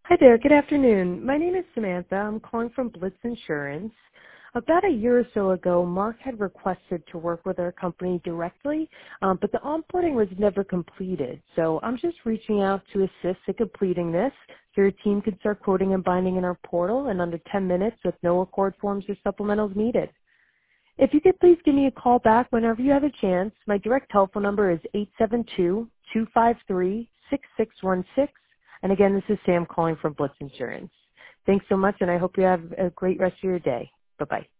Hi there. Good afternoon. My name is Samantha. I'm calling from Blitz Insurance. About a year or so ago, Mark had requested to work with our company directly, but the onboarding was never completed. So I'm just reaching out to assist in completing this so your team can start quoting and binding in our portal in under 10 minutes with no accord forms or supplementals needed. If you could please give me a call back whenever you have a chance. My direct telephone number is 872-253-6616. And again, this is Sam calling from Blitz Insurance. Thanks so much, and I hope you have a great rest of your day. Bye-bye.